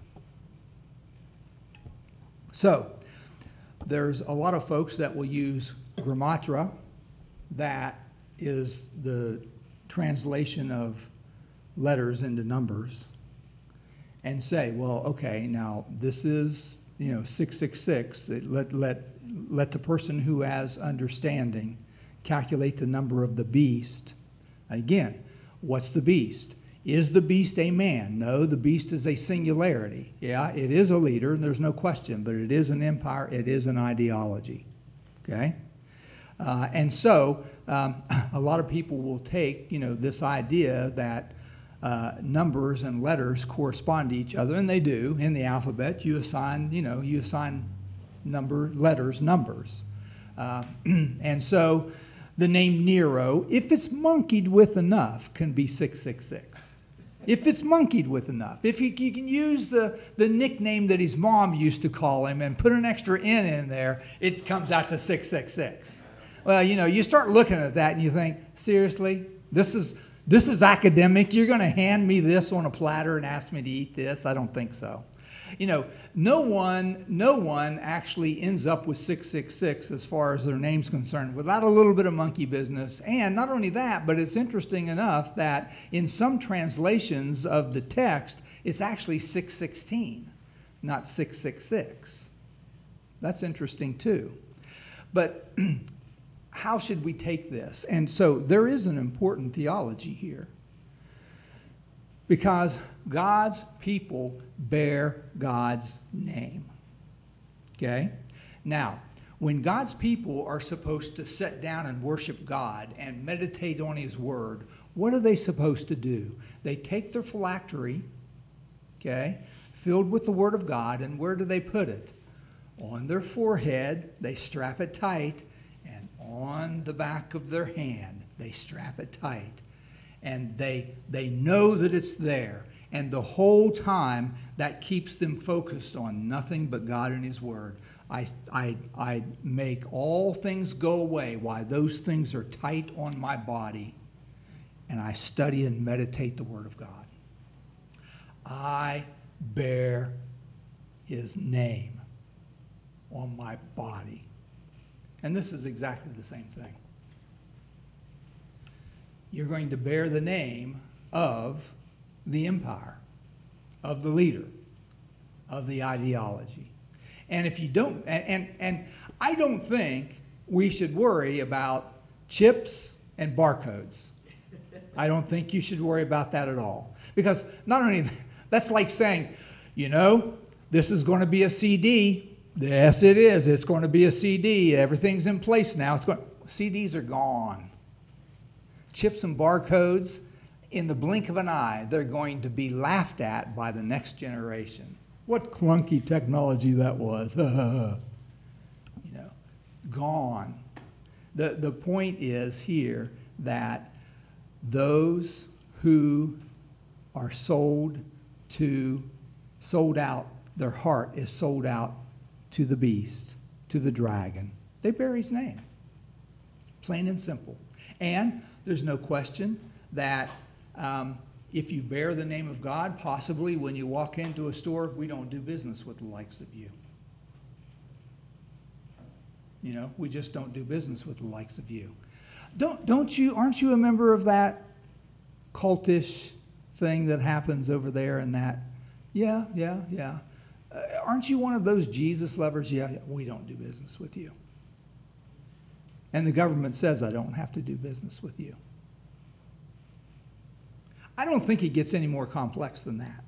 So, there's a lot of folks that will use Grammatria, that is the translation of letters into numbers, and say, well, okay, now this is, you know, six six six. Let, let, let the person who has understanding calculate the number of the beast. Again, what's the beast? Is the beast a man? No, the beast is a singularity. Yeah, it is a leader, and there's no question, but it is an empire, it is an ideology. Okay? Uh, and so, um, a lot of people will take, you know, this idea that uh, numbers and letters correspond to each other, and they do. In the alphabet, you assign, you know, you assign number, letters, numbers. Uh, and so, the name Nero, if it's monkeyed with enough, can be six six six. If it's monkeyed with enough. If you, you can use the, the nickname that his mom used to call him and put an extra N in there, it comes out to six six six. Well, you know, you start looking at that and you think, seriously? This is, this is academic? You're going to hand me this on a platter and ask me to eat this? I don't think so. You know, no one, no one actually ends up with six six six as far as their name's concerned without a little bit of monkey business. And not only that, but it's interesting enough that in some translations of the text, it's actually six sixteen, not six six six. That's interesting too. But how should we take this? And so there is an important theology here, because God's people bear God's name. Okay? Now, when God's people are supposed to sit down and worship God and meditate on His Word, what are they supposed to do? They take their phylactery, okay, filled with the Word of God, and where do they put it? On their forehead, they strap it tight, and on the back of their hand, they strap it tight. And they, they know that it's there. And the whole time, that keeps them focused on nothing but God and His Word. I, I, I make all things go away while those things are tight on my body, and I study and meditate the Word of God. I bear His name on my body. And this is exactly the same thing. You're going to bear the name of the empire, of the leader, of the ideology. And if you don't, and, and, and I don't think we should worry about chips and barcodes. I don't think you should worry about that at all. Because not only, that's like saying, you know, this is going to be a C D. Yes, it is. It's going to be a C D. Everything's in place now. It's going, C Ds are gone. Chips and barcodes, in the blink of an eye, they're going to be laughed at by the next generation. What clunky technology that was. You know, gone. The, the point is here that those who are sold to, sold out, their heart is sold out to the beast, to the dragon. They bear his name. Plain and simple. And there's no question that um, if you bear the name of God, possibly when you walk into a store, we don't do business with the likes of you. You know, we just don't do business with the likes of you. Don't, don't you, aren't you a member of that cultish thing that happens over there and that? Yeah, yeah, yeah. Uh, aren't you one of those Jesus lovers? Yeah, yeah, we don't do business with you. And the government says I don't have to do business with you. I don't think it gets any more complex than that.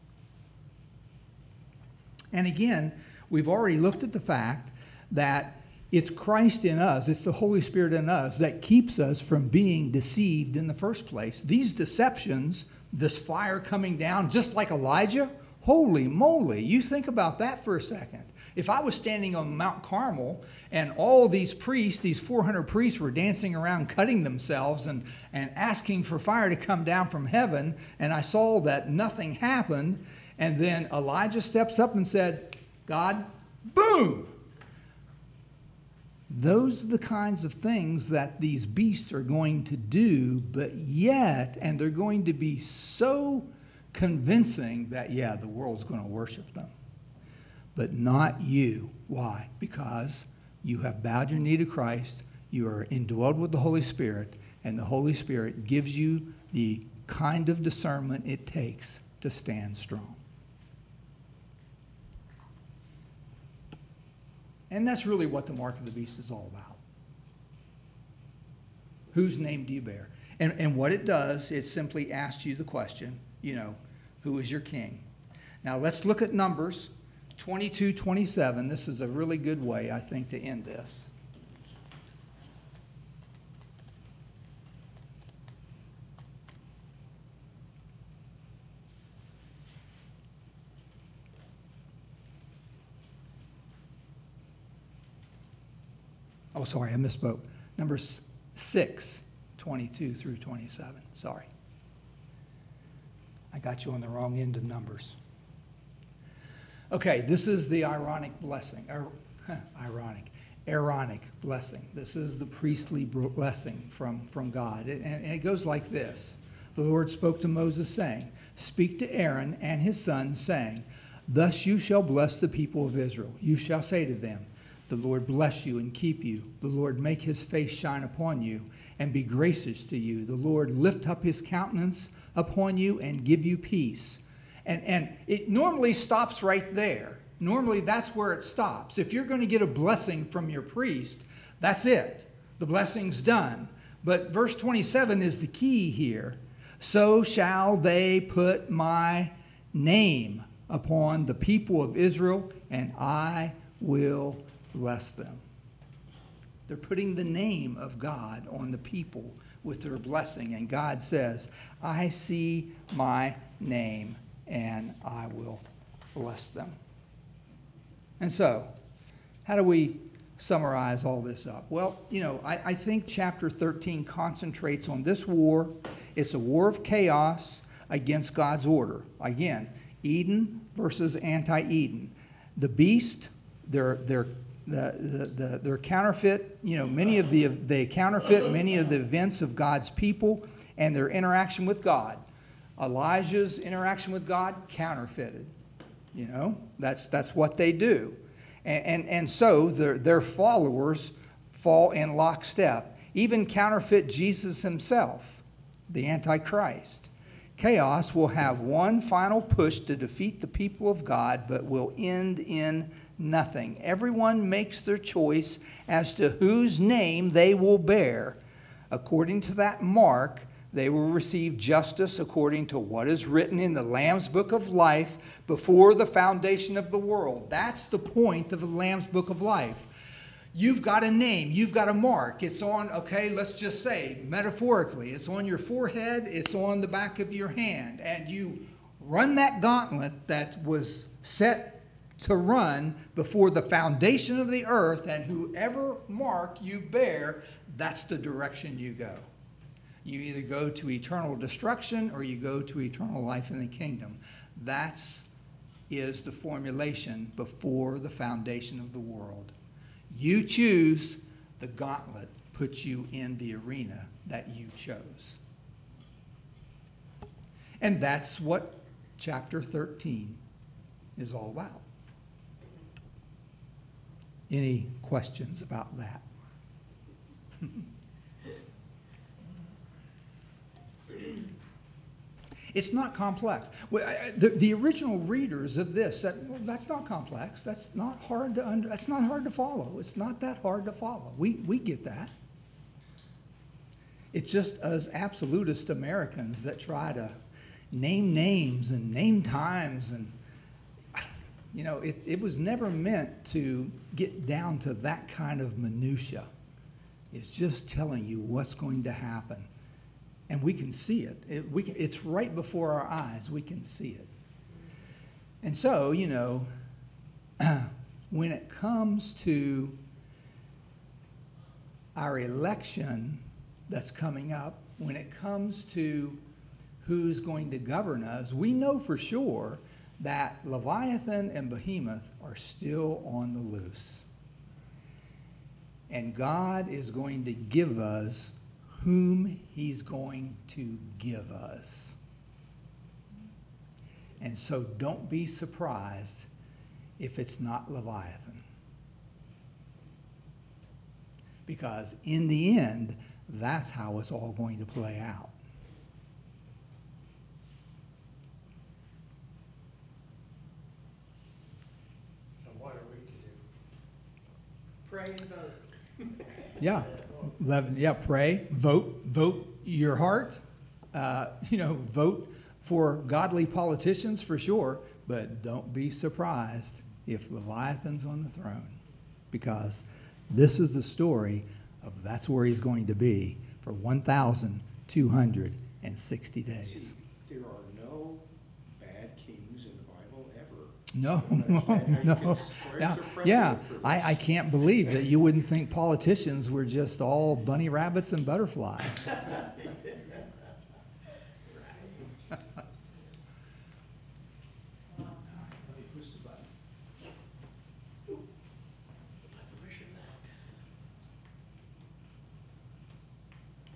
And again, we've already looked at the fact that it's Christ in us, it's the Holy Spirit in us that keeps us from being deceived in the first place. These deceptions, this fire coming down just like Elijah, holy moly, you think about that for a second. If I was standing on Mount Carmel and all these priests, these four hundred priests were dancing around cutting themselves and, and asking for fire to come down from heaven, and I saw that nothing happened, and then Elijah steps up and said, God, boom! Those are the kinds of things that these beasts are going to do, but yet, and they're going to be so convincing that, yeah, the world's going to worship them. But not you. Why? Because you have bowed your knee to Christ, you are indwelled with the Holy Spirit, and the Holy Spirit gives you the kind of discernment it takes to stand strong. And that's really what the mark of the beast is all about. Whose name do you bear? And, and what it does, it simply asks you the question, you know, who is your king? Now let's look at Numbers twenty-two twenty-seven. This is a really good way, I think, to end this. Oh, sorry, I misspoke. Numbers six, twenty-two through twenty-seven. Sorry. I got you on the wrong end of Numbers. Okay, this is the ironic blessing. Er, ironic. Aaronic blessing. This is the priestly blessing from, from God. And, and it goes like this. The Lord spoke to Moses, saying, Speak to Aaron and his sons, saying, Thus you shall bless the people of Israel. You shall say to them, The Lord bless you and keep you. The Lord make his face shine upon you and be gracious to you. The Lord lift up his countenance upon you and give you peace. And, and it normally stops right there. Normally that's where it stops. If you're going to get a blessing from your priest, that's it. The blessing's done. But verse twenty-seven is the key here. So shall they put my name upon the people of Israel, and I will bless them. They're putting the name of God on the people with their blessing. And God says, I see my name and I will bless them. And so, how do we summarize all this up? Well, you know, I, I think chapter thirteen concentrates on this war. It's a war of chaos against God's order. Again, Eden versus anti-Eden. The beast, they're, they're The, the, the, their counterfeit, you know, many of the, they counterfeit many of the events of God's people and their interaction with God. Elijah's interaction with God, counterfeited. You know, that's, that's what they do. And, and, and so their, their followers fall in lockstep. Even counterfeit Jesus himself, the Antichrist. Chaos will have one final push to defeat the people of God, but will end in nothing. Everyone makes their choice as to whose name they will bear. According to that mark, they will receive justice according to what is written in the Lamb's Book of Life before the foundation of the world. That's the point of the Lamb's Book of Life. You've got a name. You've got a mark. It's on, okay, let's just say, metaphorically, it's on your forehead. It's on the back of your hand. And you run that gauntlet that was set to run before the foundation of the earth, and whoever mark you bear, that's the direction you go. You either go to eternal destruction or you go to eternal life in the kingdom. That's is the formulation before the foundation of the world. You choose, the gauntlet puts you in the arena that you chose. And that's what chapter thirteen is all about. Any questions about that? It's not complex. Well, I- The, the original readers of this said, well, that's not complex. That's not hard to under, that's not hard to follow. It's not that hard to follow. We, we get that. It's just us absolutist Americans that try to name names and name times, and you know, it, it was never meant to get down to that kind of minutia. It's just telling you what's going to happen. And we can see it. It we can, it's right before our eyes. We can see it. And so, you know, when it comes to our election that's coming up, when it comes to who's going to govern us, we know for sure that Leviathan and Behemoth are still on the loose. And God is going to give us whom he's going to give us. And so don't be surprised if it's not Leviathan. Because in the end, that's how it's all going to play out. So what are we to do? Pray and vote. Yeah, Eleven, yeah, pray, vote, vote your heart. Uh, you know, vote for godly politicians for sure, but don't be surprised if Leviathan's on the throne, because this is the story of that's where he's going to be for one thousand two hundred sixty days. See, there are no bad kings in the Bible ever. No, I don't understand how you no, can no. square Yeah, some precedent yeah. for this. I, I can't believe that you wouldn't think politicians were just all bunny rabbits and butterflies.